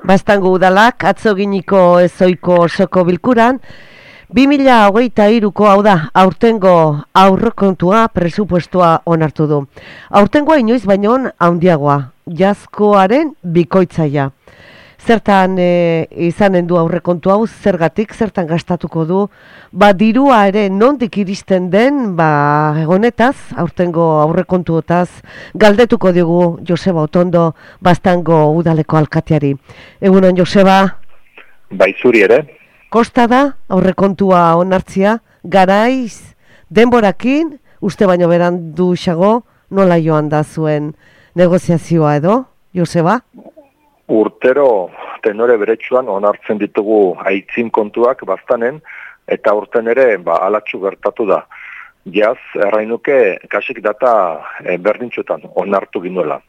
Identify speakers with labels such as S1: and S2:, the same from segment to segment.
S1: Bastango udalak atzoginiko ezoiko osoko bilkuran 2023ko, hau da, aurtengo aurrekontua presupuestua onartu du. Aurtengoa inoiz baino handiagoa, jazkoaren bikoitzaia. Zertan izanen du aurrekontu hau, zergatik, zertan gastatuko du, dirua ere nondik iristen den, honetaz, aurtengo aurrekontuotaz, galdetuko digu Joseba Otondo, Bastango udaleko alkateari. Egunon, Joseba?
S2: Bai, zuri ere.
S1: Kosta da aurrekontua onartzia, garaiz, denborakin, uste baino berandu xago, nola joan da zuen negoziazioa edo, Joseba?
S2: Urtero tenore beretsuan onartzen ditugu aitzin kontuak Bastanen, eta urten ere alatxu gertatu da. Jaz, errainuke, kasik data berdintxuetan onartu ginuela.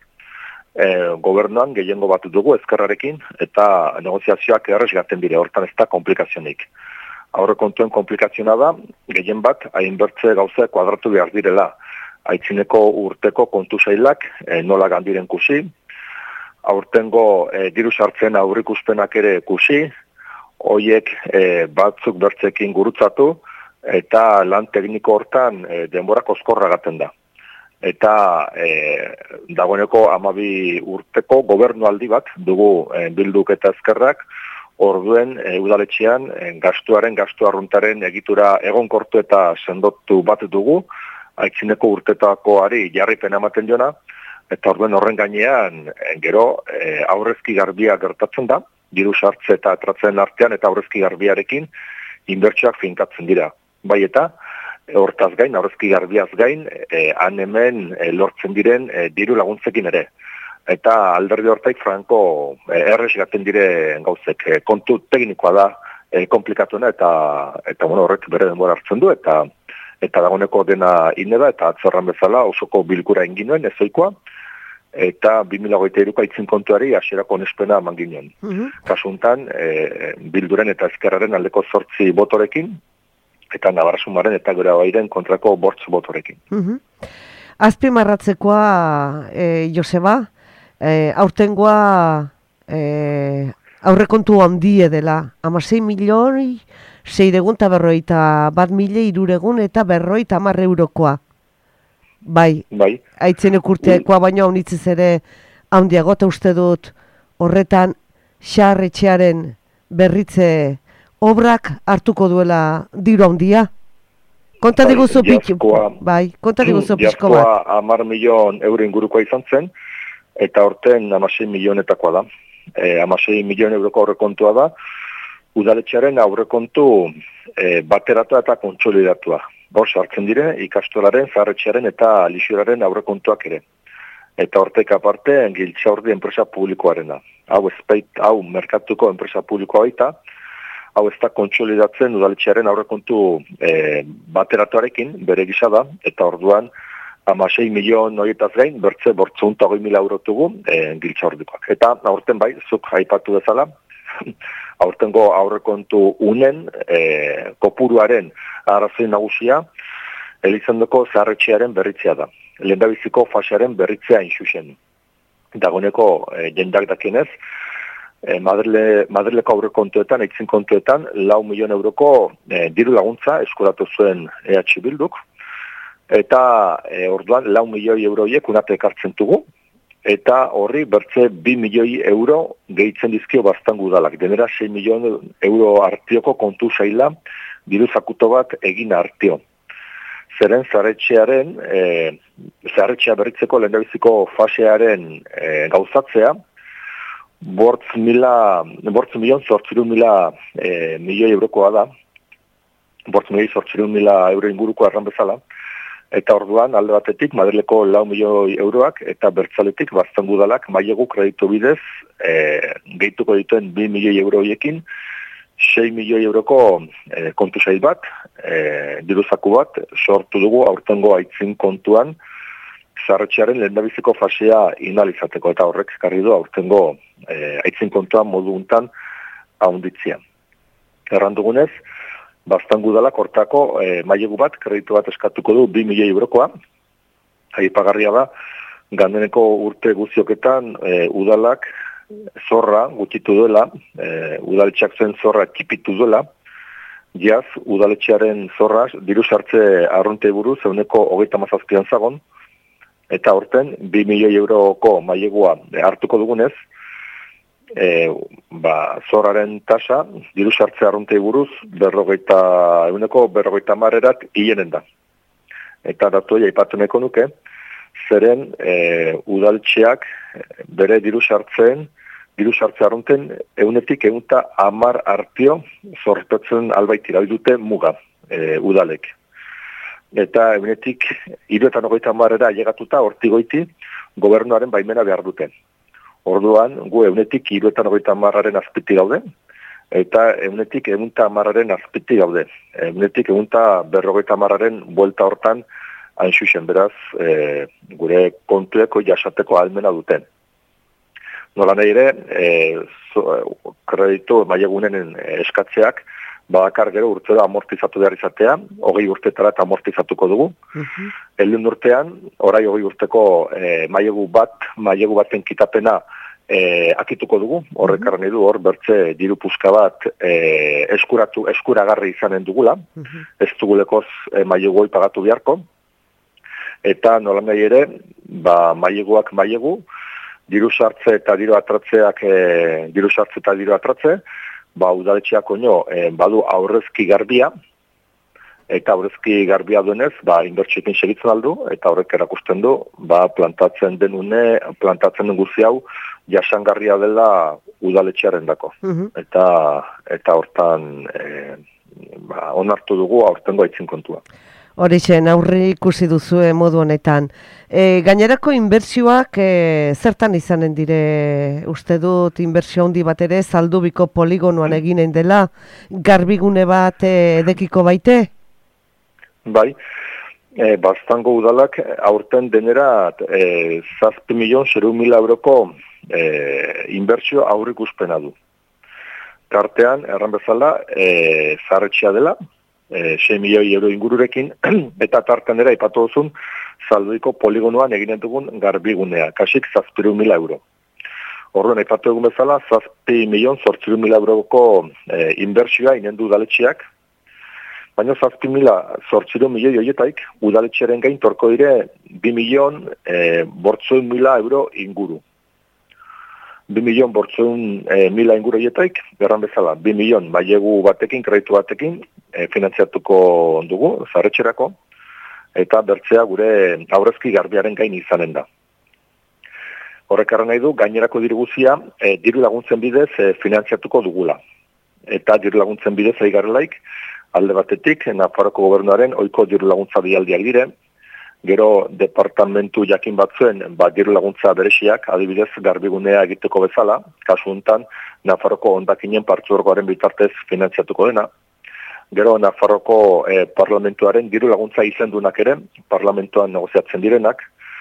S2: Gobernuan gehiengo bat dugu ezkerrarekin, eta negoziazioak erresgaten dire, hortan ez da komplikazionik. Aurrekontuen komplikaziona da, gehien bat, hainbertze gauza kuadratu behar direla. Aitzineko urteko kontu sailak nola gandiren kusi, aurtengo diru sartzen aurrikuspenak ere kusi, hoiek batzuk bertzekin gurutzatu, eta lan tekniko hortan denbora koskorra gaten da. Eta dagoeneko 12 urteko gobernualdi bat dugu Bilduk eta Ezkerrak, orduen udaletxean gastu arruntaren egitura egonkortu eta sendotu bat dugu, aitzineko urtetakoari jarripen ematen jona, eta orduen horren gainean gero aurrezki garbia gertatzen da, diru sartze eta atratzen artean eta aurrezki garbiarekin inbertsioak finkatzen dira. Bai eta hortaz gain, aurrezki garbiaz gain, han hemen lortzen diren diru laguntzekin ere. Eta alderdi hortaik franko errez gaten dire gauzek. Kontu teknikoa da komplikatuena eta horrek bere denbora hartzen du eta dagoeneko dena ineda eta atzerran bezala osoko bilkura inginuen ezoikoa eta 2023ko aitzin kontuari hasierako onespena eman ginen. Kasuntan, Bilduren eta Ezkerraren aldeko 8 botorekin, eta Navarrasumaren eta Gerabairen kontrako 8 botorekin.
S1: Azpimarratzekoa, Joseba, aurtengoa aurrekontu handie dela, 16.651.000 eta 50 eurokoa. Bai. Aitzenek urteakoa baino haunitzez ere handiago, eta uste dut horretan xarretxearen berritze obrak hartuko duela diru handia. Konta diguzu pixko bat.
S2: Jazkoa 10 milion euro ingurukoa izan zen, eta horten 16 milionetakoa da. 16 milion euroko aurrekontua da, udaletxearen aurrekontu bateratua eta kontsolidatua. Hor sartzen dire, ikastolaren, zaharretxearen eta lixuraren aurrekontuak ere. Eta hortek aparte, giltzaurdi enpresa publikoarena. Hau merkatuko enpresa publikoa baita, hau ez da kontsolidatzen udaletxearen aurrekontu bateratuarekin, bere gisa da, eta orduan 16 milion horietaz gain, bertze 820.000 eurotugu giltzaurdikoak. Eta aurten bai, zuk aipatu bezala, aurtengo aurrekontu unen kopuruaren arrazoi nagusia Elizondoko zaharretxearen berritzea da. Lehendabiziko fasearen berritzea inxusen. Dagoeneko jendak dakienez, Madrileko aurrekontuetan, aitzin kontuetan, 4 milion euroko diru laguntza eskuratu zuen EH Bilduk, eta orduan 4 milioi euroiek unate ekartzen dugu, eta horri bertze 2 milioi euro gehitzen dizkio Bastango udalak. Denera 6 milion euro artioko kontu zaila diru zakuto bat egin artio. Zeren zaharretxea berritzeko lehendabiziko fasearen gauzatzea, 8.000.000 milioi eurokoa da, 8.000.000 euro inguruko arran bezala, eta orduan alde batetik Madrileko 4 milioi euroak eta bertzaletik Bastango udalak mailegu kreditu bidez gehituko dituen 2 milioi euroiekin 6 milioi euroko kontu zail bat, diruzaku bat, sortu dugu aurtengo aitzin kontuan zaharretxearen lehendabiziko fasea inalizateko, eta horrek ekarri du aurtengo aitzin kontuan modu untan haunditzia. Erran dugunez, Bastango udalak hortako mailegu bat, kreditu bat eskatuko du 2 milioi eurokoa. Aipagarria da, gandeneko urte guztioketan udalak zorra gutitu duela, udaletxeak zuen zorra txipitu duela, jaz, udaletxearen zorra, diru sartze arruntei buruz, 37 zagon, eta horten 2 milioi euroko mailegua hartuko dugunez, zorraren tasa, diru sartze arruntei buruz, 50% hilenen da. Eta datu aipatu nahiko nuke, zeren udaletxeak bere diru sartze arrunten 110 artio zorpetzen albait irabi dute muga udalek. Eta 130 ailegatuta hortigoiti gobernuaren baimena behar dute. Orduan, gu 130 azpiti gaude, eta 110 azpiti gaude. 150 buelta hortan hain xuxen, beraz, gure kontueko jasateko almena duten. Nola nahi ere, kreditu mailegunen eskatzeak, badakar gero urtero amortizatu behar izatea, 20 urtetara eta amortizatuko dugu. Elun urtean, orai 20 urteko mailegu baten kitapena akituko dugu, horrekarren nahi du, hor bertze diru puska bat eskuragarri izanen dugula, ez dugulekoz maileguoi pagatu beharko, eta nola nahi ere, maileguak mailegu, diru sartze eta diru atratze, udaletxeak oino badu aurrezki garbia, eta aurrezki garbia duenez, inbertsioekin segitzen aldu, eta horrek erakusten du, plantatzen den guzi hau, jasangarria dela udaletxearen dako. Eta hortan onartu dugu aurtengo aitzin kontua.
S1: Horixen, aurre ikusi duzue modu honetan. Gainerako inbertsioak zertan izanen dire, uste dut inbertsio handi bat ere, Zaldubiko poligonoan eginen dela, garbigune bat edekiko baite?
S2: Bai, Baztango udalak aurten denera 7.000.000 euroko inbertsio aurrik uspena du. Tartean, erran bezala, zaharretxea dela, 6 milioi euro ingururekin, eta tartean ere aipatu duzun, Zaldubiko poligonoan eginen dugun garbigunea, kasik 7.000 euro. Orduan, aipatu egun bezala, 7.008.000 euroko inbertsioa inendu udaletxeak, baina 7.008.000 horietaik udaletxearen gain torko dire 2.000.000 euro inguru. 2.000.000 inguru horietaik, berran bezala, 2.000.000 mailegu batekin, kreditu batekin, finantziatuko dugu, zaharretxerako, eta bertzea gure aurrezki garbiaren gain izanen da. Horrekarra nahi du, gainerako diruguzia, diru laguntzen bidez finantziatuko dugula. Eta diru laguntzen bidez aigarrelaik, alde batetik, Nafarroko gobernuaren ohiko diru laguntza bialdiak dire, gero departamentu jakin batzuen diru laguntza beresiak, adibidez garbigunea egiteko bezala, kasu honetan Nafarroko hondakinen partzuergoaren bitartez finantziatuko dena, gero Nafarroko parlamentuaren diru laguntza izendunak ere, parlamentuan negoziatzen direnak,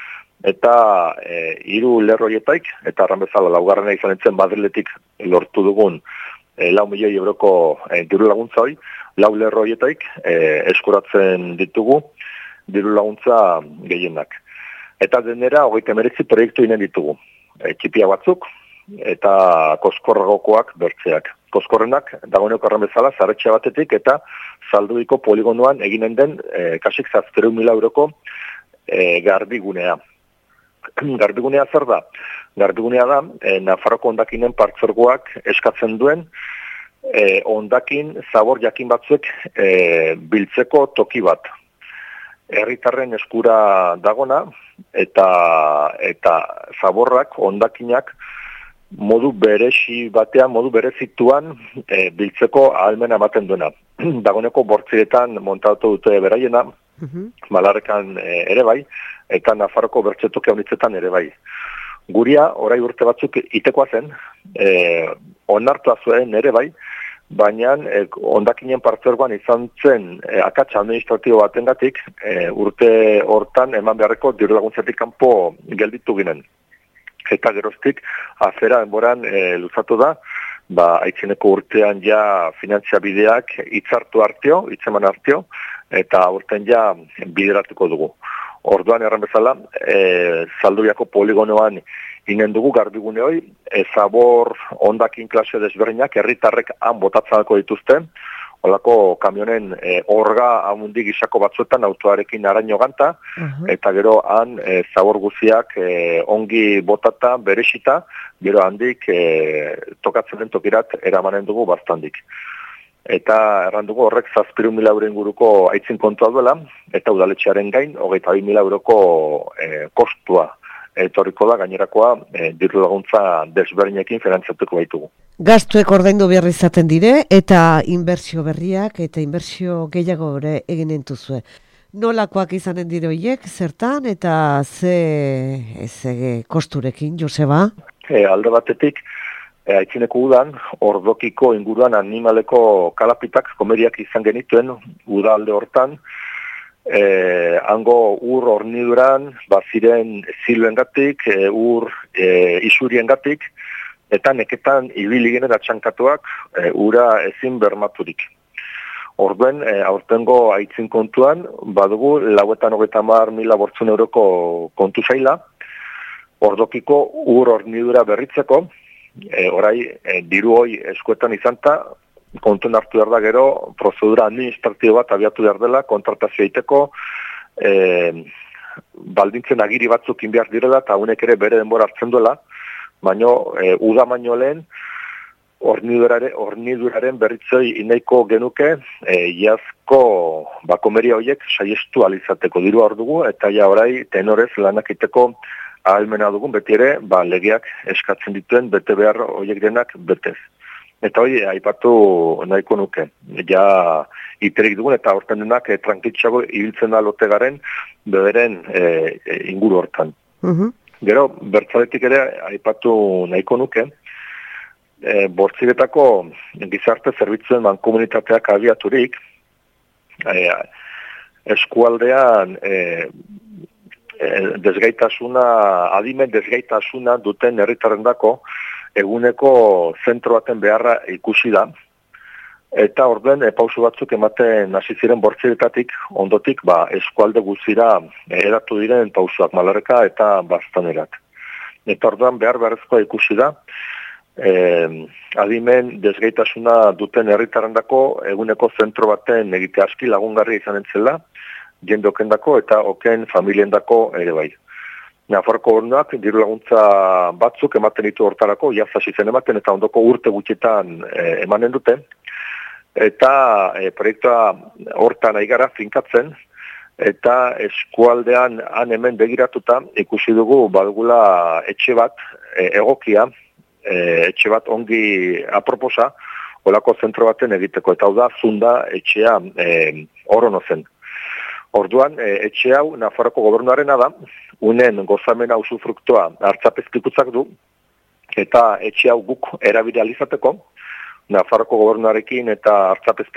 S2: eta 3 lerroietaik, eta arran bezala laugarrena izan entzen Madriletik lortu dugun 4 milioi euroko diru laguntza hori, 4 lerroietaik eskuratzen ditugu diru laguntza gehienak. Eta denera 39 proiektu inen ditugu. Txipia batzuk eta koskorragokoak bertzeak. Koskorrenak dagoeneko arran bezala zaharretxea batetik eta Zaldubiko poligonoan eginen den kasik 7.000 euroko garbigunea. Garbigunea zer da? Garbigunea da, Nafarroko hondakinen partzuergoak eskatzen duen hondakin zabor jakin batzuek biltzeko toki bat. Herritarren eskura dagona eta zaborrak, hondakinak modu berezi batean, modu berezituan biltzeko ahalmena ematen duena. Dagoeneko bortziretan montatu dute beraiena, Malarrekan ere bai, eta Nafarroko bertxetoke honitzetan ere bai. Guria, orai urte batzuk itekoa zen, onartua zuen ere bai, baina hondakinen partzuergoan izan zen akatsa administratibo batengatik urte hortan eman beharreko diru laguntzatik kanpo gelditu ginen. Eta geroztik, afera denboran luzatu da, aitzineko urtean ja finantziabideak hitzeman arteo, eta urtean ja bideratuko dugu. Orduan erran bezala, Zaldubiako poligonoan inen dugu garbigune hoi, zabor ondakin klase desberdinak herritarrek han botatzako dituzten, holako kamionen orga amundi gizako batzuetan autoarekin araño ganta, eta gero han zabor guziak ongi botata, beresita, gero handik tokatzen den tokirat eramanen dugu bastandik. Eta errandugu horrek 7.000 euro inguruko aitzin kontua duela, eta udaletxearen gain 22.000 euroko kostua etorriko da gainerakoa diru laguntza desberdinekin finantzatuko baitugu.
S1: Gastuek ordaindu behar izaten dire, eta inbertsio berriak eta inbertsio gehiago ere egin entuzue. Nolakoak izanen dire horiek, zertan eta ze kosturekin, Joseba?
S2: Alde batetik, aitzineko udan, ordokiko inguruan animaleko kalapitak, komeriak izan genituen udalde hortan, hango ur horniduran, baziren ziluengatik, ur isuriengatik, eta neketan ibili genen atxankatuak ura ezin bermaturik. Orduen, aurtengo aitzin kontuan, badugu, 430.000 euroko kontu zaila, ordokiko ur hornidura berritzeko, orai, diru hoi eskuetan izanta, kontuen hartu behar da gero, prozedura administratibo bat abiatu behar dela, kontratazio egiteko, baldintzen agiri batzuk inbiar direla, eta honek ere bere denbora hartzen duela, baina uda baino lehen, horniduraren berritzoi inaiko genuke, iazko bakomeria horiek saiestu alizateko diru hor dugu, eta ja orai tenorez lanak iteko ahalmena dugun, beti ere, legeak eskatzen dituen, bete behar horiek denak betez. Eta hori, aipatu nahiko nuke. Ja, iterik dugun, eta horten denak trankitxago ibiltzen da lote garen, beberen inguru hortan. Gero, bertzaletik ere, aipatu nahiko nuke, Bortziretako gizarte zerbitzuen mankomunitateak abiaturik, eskualdean adimen desgaitasuna duten herritarrendako eguneko zentro baten beharra ikusi da, eta orduen pausu batzuk ematen hasi ziren Bortziretatik, ondotik eskualde guzira eratu diren pausuak Malarreka eta Baztanerat. Eta orduan beharrezkoa ikusi da, adimen desgaitasuna duten herritarrendako eguneko zentro baten egite aski lagungarria izan entzela, jende okendako eta oken familiendako ere bai. Nafarroko Gobernuak diru laguntza batzuk ematen ditu hortarako, jazasi zen ematen eta ondoko urte gutxetan emanen dute, eta proiektua hortan aigara finkatzen, eta eskualdean han hemen begiratuta ikusi dugu badugula etxe bat egokia, etxe bat ongi aproposa, olako zentro baten egiteko, eta hau da zunda etxea orono zen. Orduan, etxe hau Nafarroko Gobernuarena da, unen gozamena usufruktoa hartzapezpikutzak du, eta etxe hau guk erabide alizateko, Nafarroko Gobernuarekin eta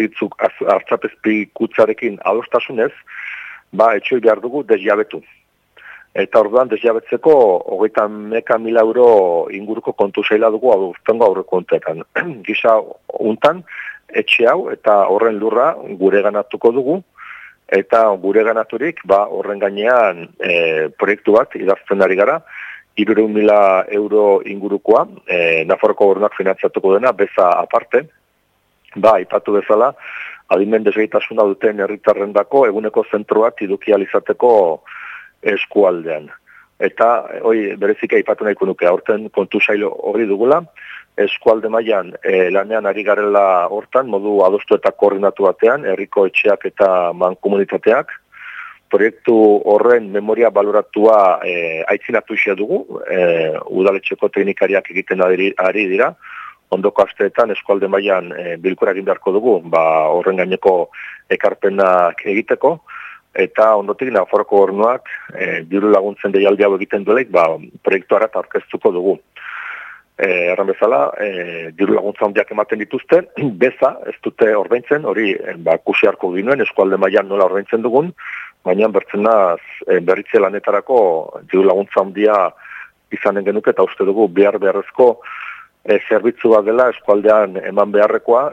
S2: hartzapezpikutzarekin adostasunez, etxoi behar dugu desjabetu. Eta orduan desjabetzeko 30.000 euro inguruko kontu zaila dugu aurreko kontetan. Gisa untan, etxe hau eta horren lurra gure ganatuko dugu, eta gure ganaturik horren gainean proiektu bat idazten ari gara, 300.000 euro ingurukoa, Nafarroko Gobernuak finantzatuko dena, beza aparte, aipatu bezala, adimen desgaitasuna duten herritarrendako eguneko zentro bat idukializateko eskualdean. Eta hori berezik aipatu nahiko nuke, aurten kontu zailo hori dugula, eskualde mailan lanean ari garela hortan, modu adostu eta koordinatu batean, herriko etxeak eta mankomunitateak, proiektu horren memoria baloratua aitzinatu isia dugu, udaletxeko teknikariak egiten ari dira, ondoko asteetan eskualde mailan bilkura egin beharko dugu, horren gaineko ekarpenak egiteko, eta ondotik Nafarroko Gobernuak diru laguntzen deialdi hau egiten duelaik, proiektuara aurkeztuko dugu. Erran bezala, diru laguntza handiak ematen dituzte, beza ez dute ordaintzen, hori kusi harko ginuen, eskualde mailan nola ordaintzen dugun, baina bertzenaz berritze lanetarako diru laguntza handia izanen genuke, eta uste dugu beharrezko zerbitzu bat dela eskualdean eman beharrekoa,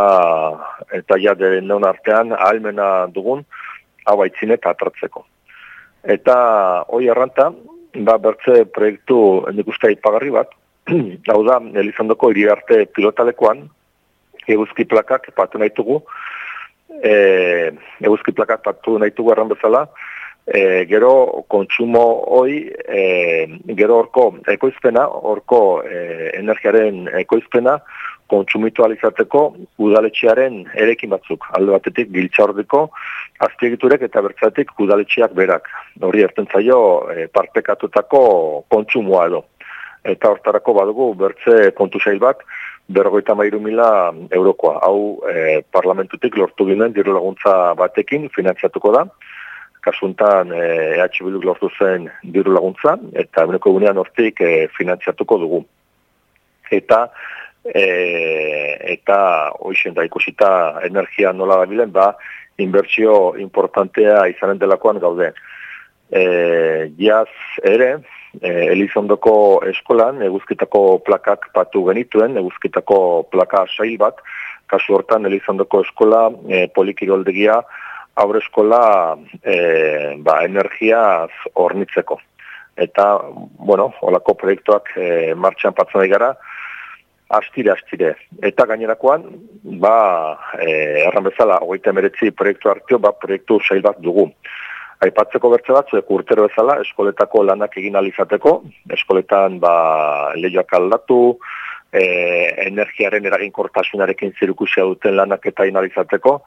S2: eta ja denon artean ahalmena dugun, hau aitzine eta atratzeko. Eta hoi erranta, bertze proiektu nik uste aipagarri bat, hau da, Elizondoko Iriarte pilotalekoan, eguzki plakak patu nahi dugu, erran bezala, gero kontsumo hoi, gero horko ekoizpena, horko energiaren ekoizpena, kontsumitu udaletxearen erekin batzuk. Alde batetik giltzaordeko azpiegiturek eta bertzatik udaletxeak berak. Hori erten zaio partekatutako kontsumoa edo. Eta hortarako badugu bertze kontu sail bat, 53.000 eurokoa. Hau parlamentutik lortu ginen diru laguntza batekin finantziatuko da. Kasuntan EH Bilduk lortu zen diru laguntza, eta eguneko egunean hortik finantziatuko dugu. Eta hoixen da ikusita energia nola da bilen, inbertsio importantea izanen delakoan gaude. Jaz ere, Elizondoko eskolan eguzkitako plakak patu genituen, eguzkitako plaka sail bat, kasu hortan Elizondoko eskola polikiroldegia aurre eskola energiaz hornitzeko. Eta, holako proiektuak martxan patzen nahi gara, astire. Eta gainerakoan, erran bezala, 39 proiektu hartio, proiektu sail bat dugu. Aipatzeko bertze batzuek urtero bezala, eskoletako lanak egin alizateko, eskoletan lehioak aldatu, energiaren eraginkortasunarekin zirikusia duten lanak eta inalizateko,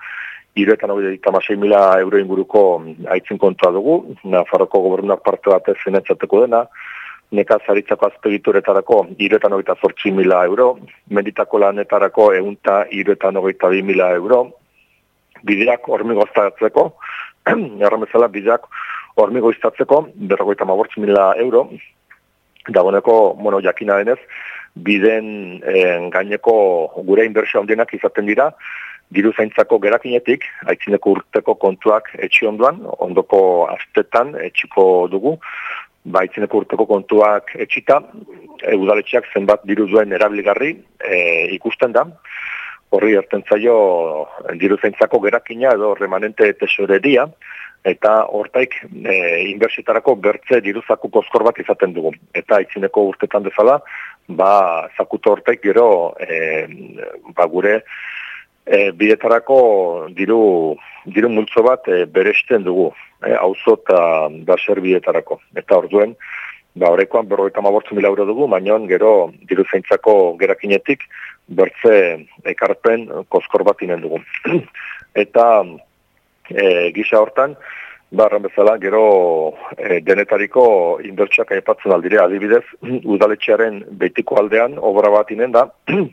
S2: 396.000 euro inguruko aitzin kontua dugu, Nafarroko gobernuak parte batez finantzateko dena, nekazaritzako azpegituretarako 328.000 euro, menditako lanetarako 192.000 euro, bideak hormigoztatzeko, erran bezala bideak hormigoiztatzeko 55.000 euro, dagoeneko, jakina denez, biden gaineko gure inbertsio handienak izaten dira, diru zaintzako gerakinetik, aitzineko urteko kontuak etxi ondoan, ondoko astetan etxiko dugu, aitzineko urteko kontuak etxita, udaletxeak zenbat diru duen erabiligarri ikusten da, horri erten zaio diru zaintzako gerakina edo remanente tesoreria, eta hortaik inbertsietarako bertze diru zaku kozkor bat izaten dugu. Eta aitzineko urtetan bezala, zakuto hortaik gero gure bidetarako diru multzo bat beresten dugu, auzo eta baser bidetarako. Eta orduen, horrekoan 55.000 euro dugu, baina gero diru zaintzako gerakinetik bertze ekarpen kozkor bat inen dugu. Eta gisa hortan, erran bezala, gero denetariko inbertsioak aipatzen aldire, adibidez, udaletxearen Beitiko aldean obra bat inen da,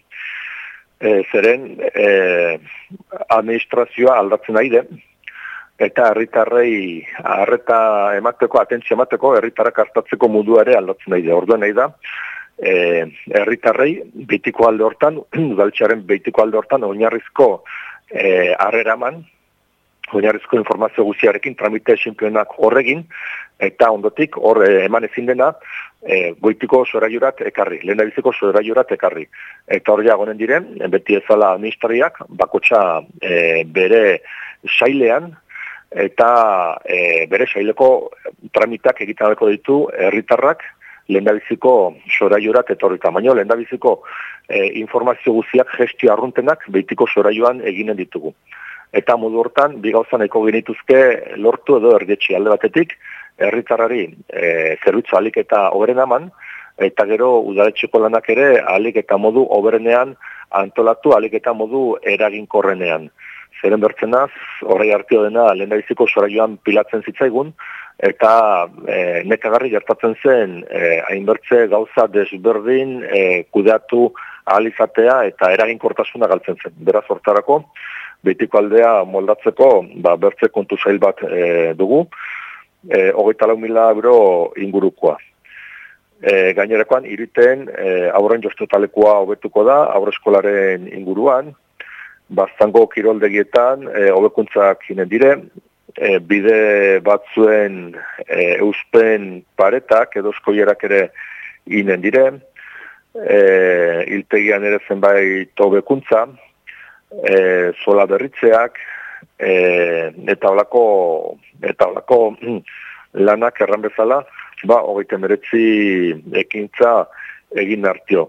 S2: zeren administrazioa aldatzen nahi de, eta herritarrei arreta emateko, atentzia emateko, herritarrak hartatzeko modua ere aldatzen nahi de. Orduen nahi da, herritarrei Beitiko alde hortan, udaletxearen Beitiko alde hortan, oinarrizko harreraman, oinarrizko informazio guztiarekin, tramite esinplenak horregin, eta ondotik hor eman ezin dena, goitiko soraiorat ekarri, lehendabiziko soraiorat ekarri. Eta hor jagonen diren, beti ezala administrariak, bakotxa bere sailean, eta bere saileko tramitak egiten alko ditu herritarrak lehendabiziko soraiorat etorrita. Baina lehendabiziko informazio guztiak gestio arruntenak Beitiko soraioan eginen ditugu. Eta modu hortan, bi gauza nahiko genituzke lortu edo erdietxi alde batetik, herritarrari zerbitzu alik eta oberen eman, eta gero udaletxeko lanak ere alik eta modu oberenean antolatu, alik eta modu eraginkorrenean. Zeren bertzenaz, horrei hartio dena lehendabiziko soraioan pilatzen zitzaigun, eta nekagarri gertatzen zen hainbertze gauza desberdin kudeatu ahal izatea eta eraginkortasuna galtzen zen. Beraz hortarako, Beitiko aldea moldatzeko bertze kontu sail bat dugu, 24.000 euro ingurukoa. Gainerakoan, iriten aurren jostotalekoa hobetuko da, aurre eskolaren inguruan, baztango kiroldegietan hobekuntzak inen dire, bide batzuen euspen paretak edo eskoierak ere inen dire, hiltegian ere zenbait hobekuntza, sola berritzeak, eta holako lanak erran bezala, 29 ekintza egin hartio.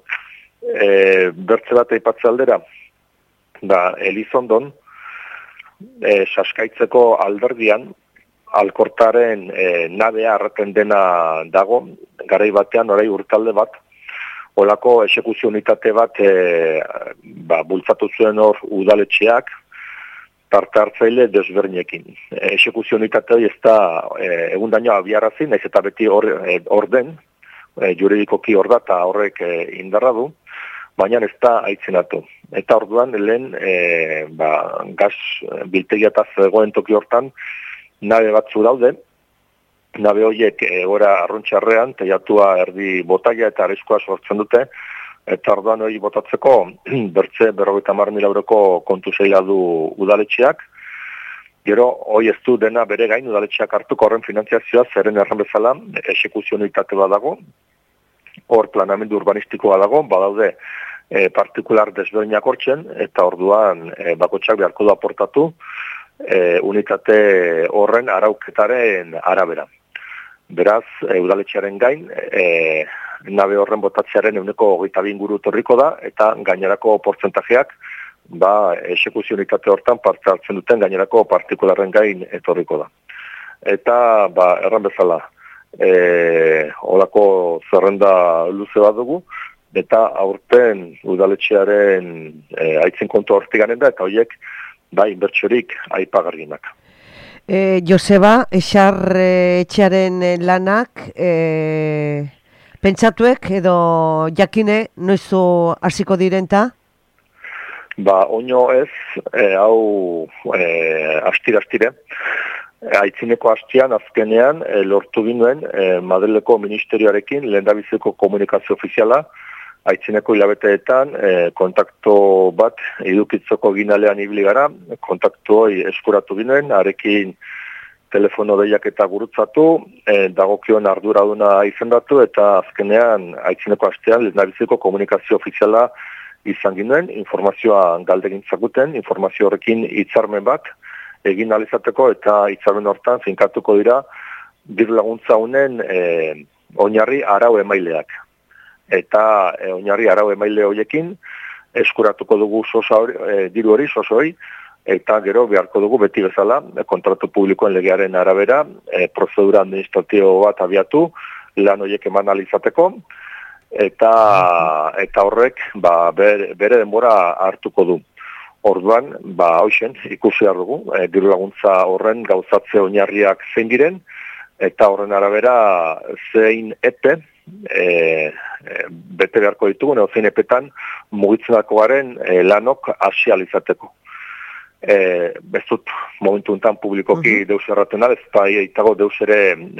S2: Bertze bat aipatze aldera, Elizondon, Saskaitzeko alderdian, Alkortaren nabea arraten dena dago, garai batean, orai urtalde bat, olako exekuzio unitate bat bultzatu zuen hor udaletxeak, parte hartzaile desberdinekin. Exekuzio unitate hori ez da egun daño abiarazi, naiz eta beti orden, juridikoki hor da eta horrek indarra du, baina ez da aitzinatu. Eta orduan lehen gaz biltegia eta zegoen toki hortan, nabe batzu daude, nabe horiek egora arruntxarrean, teiatua erdi botaia eta arriskoa sortzen dute, eta orduan hori botatzeko bertze 50.000 euroko kontu zeila du udaletxeak, gero hori ez du dena bere gain udaletxeak hartuko horren finantziazioa zeren erran bezala exekuzio unitate bat dago, hor planamendu urbanistikoa dago, badaude partikular desberdinak hortzen, eta orduan bakotxak beharko du aportatu, unitate horren arauketaren arabera. Beraz, udaletxearen gain, nabe horren botatzearen 22 inguru torriko da, eta gainerako portzentajeak, exekuzio unitate hortan parte hartzen duten gainerako partikularren gain etorriko da. Eta, erran bezala, holako zerrenda luze bat dugu, eta aurten udaletxearen aitzin kontu hortiganen da, eta horiek, inbertsiorik aipagarrienak.
S1: Joseba, etxearen lanak, pentsatuek edo jakine noizu hasiko direnta?
S2: Oino ez, hau astire. Aitzineko hastian, azkenean, lortu ginuen Madrileko Ministerioarekin lehendabiziko komunikazio ofiziala, aitzineko hilabeteetan kontakto bat edukitzeko ginalean ibili gara, kontaktu hori eskuratu ginen, arekin telefono deiak eta gurutzatu, dagokion arduraduna izendatu eta azkenean aitzineko hastean lehendabiziko komunikazio ofiziala izan ginen, informazioa galdegintzakuten, informazio horrekin hitzarmen bat egin alizateko eta hitzarmen hortan finkatuko dira diru laguntza honen oinarri arau emaileak. Eta oinarri arau emaile horiekin eskuratuko dugu diru hori, sosoi, eta gero beharko dugu beti bezala, kontratu publikoen legearen arabera, prozedura administratibo bat abiatu, lan horiek eman alizateko, eta horrek bere denbora hartuko du. Orduan, hoxen, ikusi behar dugu, diru laguntza horren gauzatze oinarriak zein diren, eta horren arabera zein epe, bete beharko ditugu, zein epetan mugitzenako garen lanok asializateko. Ez dut momentu enten publikoki deus erraten da, ez da itago deus ere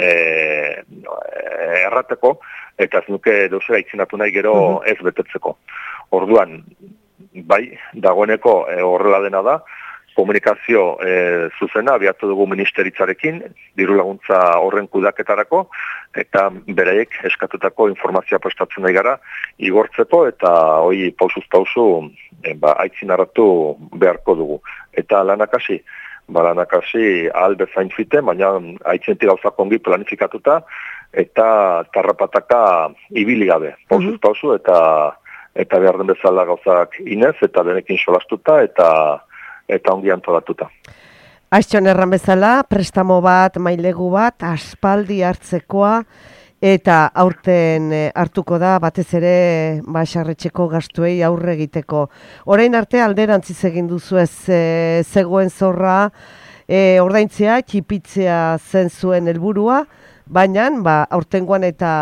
S2: errateko, eta ez nuke deus ere itzinatu nahi gero ez betetzeko. Orduan, dagoeneko horrela dena da, komunikazio zuzena abiatu dugu ministeritzarekin, diru laguntza horren kudaketarako, eta beraiek eskatutako informazioa prestatzen nahi gara, igortzeko eta hori pausuz pausu aitzinaratu beharko dugu. Eta lanakasi ahal bezain fite, baina aitzinti gauzak ongi planifikatuta, eta tarrapataka ibili gabe, pausuz pausu, eta behar den bezala gauzak inez, eta denekin solastuta, eta ongi antolatuta.
S1: Aiztxon erran bezala, prestamo bat, mailegu bat, aspaldi hartzekoa, eta aurten hartuko da, batez ere, esarretxeko gastuei aurre egiteko. Orain arte alderantziz egin duzu ez zegoen zorra, ordaintzea, txipitzea zen zuen helburua, baina aurtengoan eta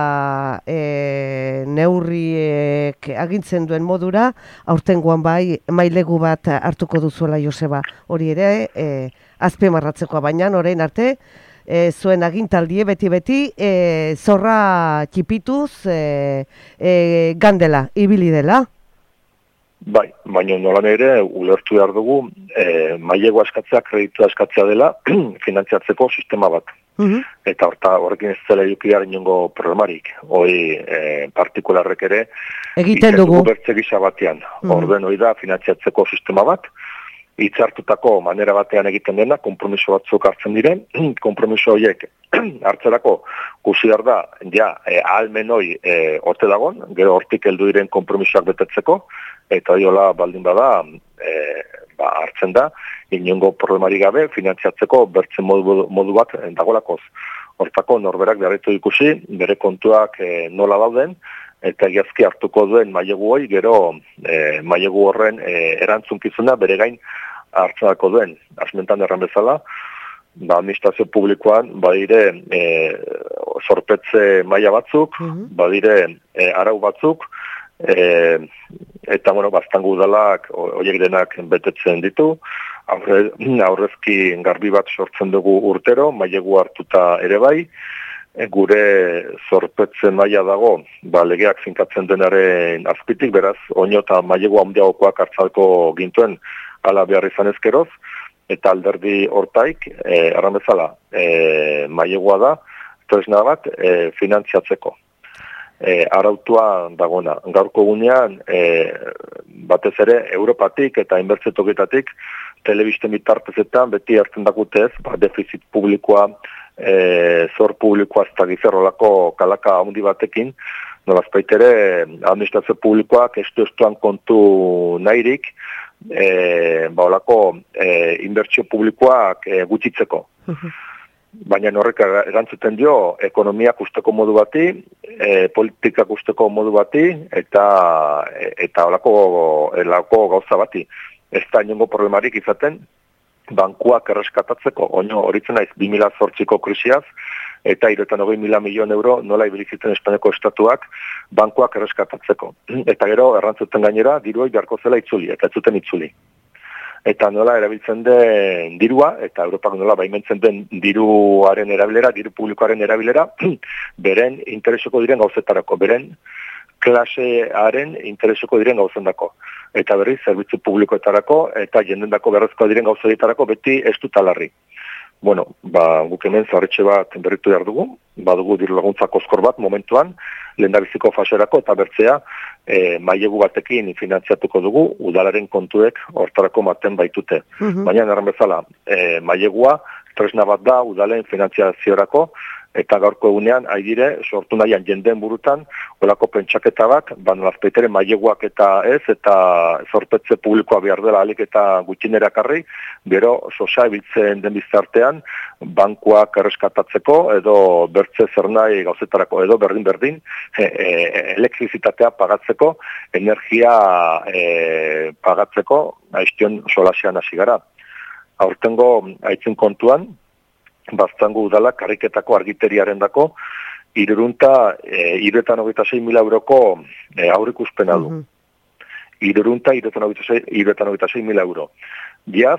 S1: neurriek agintzen duen modura, aurtengoan mailegu bat hartuko duzuela, Joseba. Hori ere, azpimarratzekoa, baina orain arte, zuen agintaldie beti zorra txipituz gandela, ibili dela.
S2: Baina nolan ere ulertu behar dugu mailegu askatzea, kreditu askatzea dela finantziatzeko sistema bat. Eta horrekin ez zela edukiaren inongo problemarik. Hoi partikularrek ere
S1: egiten dugu
S2: bertze gisa batean. Orden hori da finantziatzeko sistema bat. Hitzartutako manera batean egiten dena, konpromiso batzuk hartzen diren, konpromiso horiek hartzerako kusi da, ja, ahalmen hoi ote dagon, gero hortik heldu diren konpromisoak betetzeko, eta hola baldin bada, hartzen da, inongo problemari gabe, finantziatzeko bertzen modu bat dagolakoz. Hortako norberak beharretu ikusi, bere kontuak nola dauden, eta egiazki hartuko duen mailegu hoi, gero mailegu horren erantzunkizuna bere gain hartzako duen. Asmentan erran bezala, administrazio publikoan badire zorpetze maila batzuk, badire arau batzuk, eta baztango udalak horiek denak betetzen ditu, aurrezki garbi bat sortzen dugu urtero, mailegu hartuta ere bai, gure zorpetzen maila dago, legeak finkatzen denaren azpitik, beraz, oino eta mailegu handiagokoak hartzalko gintuen ala behar izan ezkeroz, eta alderdi hortaik, erran bezala, mailegua da, tresna bat, finantziatzeko. Arautua dagona. Gaurko gunean, batez ere, Europatik eta inbertzetoketatik, telebisten bitartezetan, beti hartzen dakute ez, defizit publikoa, zor publikoa ez da gizerrolako kalaka handi batekin, nolazpaitere, administrazio publikoak estuan kontu nahirik, olako inbertsio publikoak gutxitzeko. Baina horrek erantzuten dio ekonomiak usteko modu bati, politikak usteko modu bati, eta olako gauza bati. Ez da inongo problemarik izaten, bankuak erreskatatzeko, oino horitzen naiz 2008ko krisiaz, eta 320.000 milion euro nola ibilizitzen Espainiako estatuak bankuak erreskatatzeko. Eta gero errantzuten gainera, diruoi beharko zela itzuli, eta ez zuten itzuli. Eta nola erabiltzen den dirua, eta Europak nola baimentzen den diruaren erabilera, diru publikoaren erabilera, beren intereseko diren gauzetarako, beren klasearen intereseko diren gauzendako. Eta berriz, zerbitzu publikoetarako, eta jendendako beharrezkoa diren gauzetarako beti ez dut alarri. Guk hemen zarretxe bat berritu behar dugu, badugu diru laguntza koskor bat momentuan, lehendabiziko faserako eta bertzea mailegu batekin finantziatuko dugu, udalaren kontuek hortarako maten baitute. Baina erran bezala, mailegua tresna bat da udalen finantziaziorako, eta gaurko egunean, haidire, sortu nahian jenden burutan, olako pentsaketa bat, nolazpeitere maileguak eta ez, eta zorpetze publikoa behar dela alik eta gutxinera karri, gero sosa ebiltzen den bizartean, bankuak erreskatatzeko, edo bertze zer nahi gauzetarako, edo berdin, elektrizitatea pagatzeko, energia pagatzeko, haiztion solasean hasi gara. Aurtengo haitzin kontuan, baztango udala karriketako argiteriaren dako, 326.000 euroko aurrikuspena du. 326.000 euro. Diaz,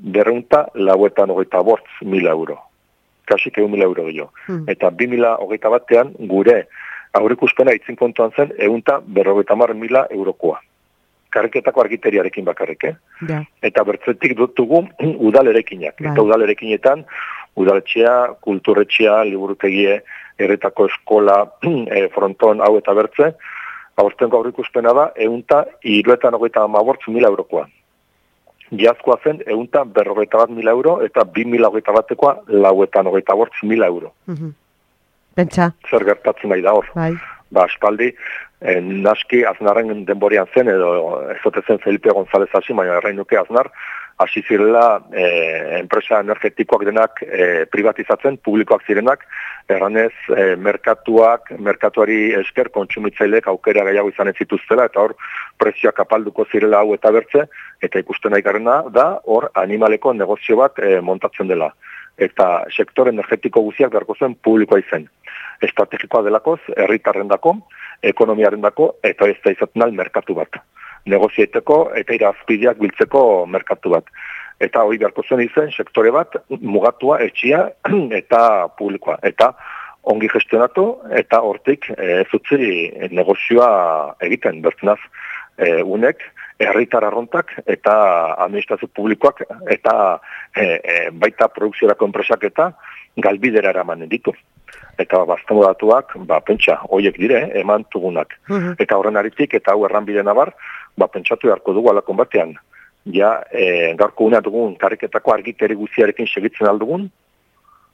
S2: 298.000 euro. Kasik 1.000 euro gehiago. Eta 2021 batean gure aurrikuspena itzin kontuan zen 150.000 eurokoa. Karriketako argiteriarekin bakarrik, Eta bertzetik dutugu udalerekinak. Eta udalerekinetan, udaletxea, kulturretxea, liburutegie, erretako eskola, fronton, hau eta bertze, aurtengo aurrikuspena da, 198.000 eurokoa. Jazkoa zen, 151.000 euro, eta 2021 batekoa, 198.000 euro.
S1: Pentsa.
S2: Zer gertatzen nahi da hor. Aspaldi, naski Aznarren denborian zen, edo ezote zen Felipe González hasi, baina errainuke Aznar, hasi zirela enpresa energetikoak denak privatizatzen, publikoak zirenak, erranez merkatuari esker kontsumitzaileek aukera gehiago izan ez zituztela, eta hor prezioak apalduko zirela hau eta bertze, eta ikusten nahi garena da, hor animaleko negozio bat montatzen dela. Eta sektor energetiko guztiak beharko zuen publikoa izen. Estrategikoa delakoz, herritarrendako, ekonomiarendako, eta ez da izaten al merkatu bat. Negozioeteko eta irazpideak biltzeko merkatu bat. Eta hori beharko zuen izen, sektore bat, mugatua, etxia eta publikoa. Eta ongi gestionatu, eta hortik ez utzi negozioa egiten, bertzenaz, unek, herritar arrontak eta administrazio publikoak eta baita produkziorako enpresak eta galbidera eraman ditu. Eta baztango datuak, pentsa, horiek dire, eman tugunak. Eta horren aritik, eta hau erranbide nabar, pentsatu beharko dugu alakon batean. Ja, gaurko una dugun karriketako argiteri guztiarekin segitzen aldugun,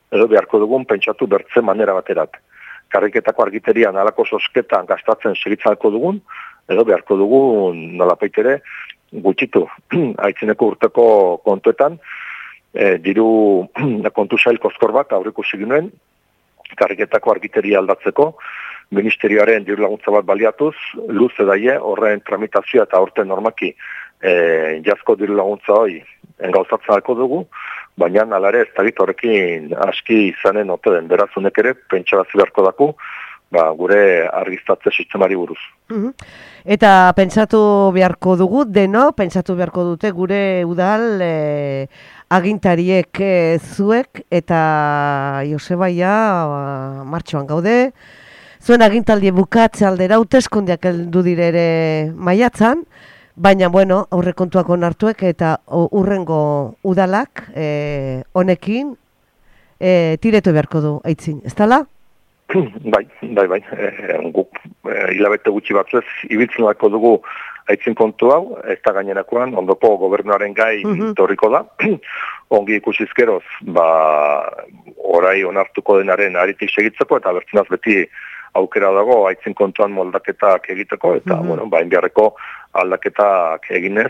S2: edo beharko dugun pentsatu bertze manera baterat. Karriketako argiterian alako sosketan gastatzen segitzalko dugun, edo beharko dugun nolapaitere gutxitu. Aitzineko urteko kontuetan, diru kontu sail kozkor bat aurrikusi ginuen, karriketako argiteria aldatzeko, ministerioaren diru laguntza bat baliatuz, luze daie horren tramitazioa eta aurten normaki jazko diru laguntza hori engauzatzen alko dugu, baina alare ez tagit horrekin aski izanen ote den, berazunek ere pentsarazi beharko daku, gure argiztatze sistemari buruz.
S1: Eta pentsatu beharko dugu, pentsatu beharko dute gure udal agintariek zuek eta Josebaia martxoan gaude. Zuen agintaldi bukatze aldera hauteskundeak heldu dire ere maiatzan, baina bueno, aurrekontuak onartuek eta urrengo udalak honekin tiretu beharko du aitzin, ez dala?
S2: Bai. Guk hilabete gutxi batzuez ibiltzen beharko dugu aitzin kontu hau, ez da gainerakoan, ondoko gobernuaren gai torriko da. Ongi ikusizkeroz, orai onartuko denaren aritik segitzeko, eta bertzenaz beti aukera dago aitzin kontuan moldaketak egiteko, eta beharreko aldaketak eginez,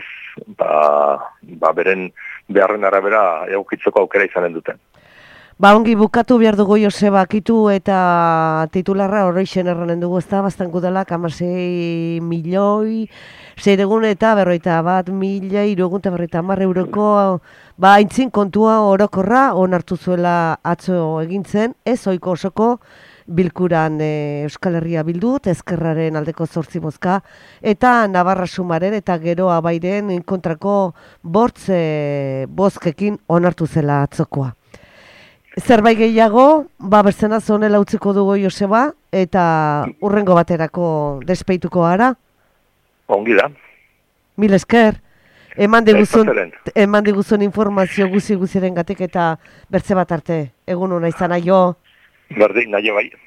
S2: beren beharren arabera egokitzeko aukera izanen duten.
S1: Ongi bukatu behar dugu Joseba akitu eta titularra horreixen erranen dugu, ez da, bastan gudalak 16 milioi, 6 eta 41.350 euroko aintzin kontua orokorra onartu zuela atzo egintzen, ez ohiko osoko bilkuran Euskal Herria Bildut, Ezkerraren aldeko 8 bozka, eta Navarra Sumaren eta gero Abairen kontrako bozkekin onartu zela atzokoa. Zerbait gehiago, bertzena zonela utziko dugu Joseba, eta urrengo baterako despeituko gara.
S2: Ongi da.
S1: Mil esker. Eman diguzun informazio guziren gatik eta bertze bat arte. Egun hona izan aio.
S2: Berdin, nahi bai.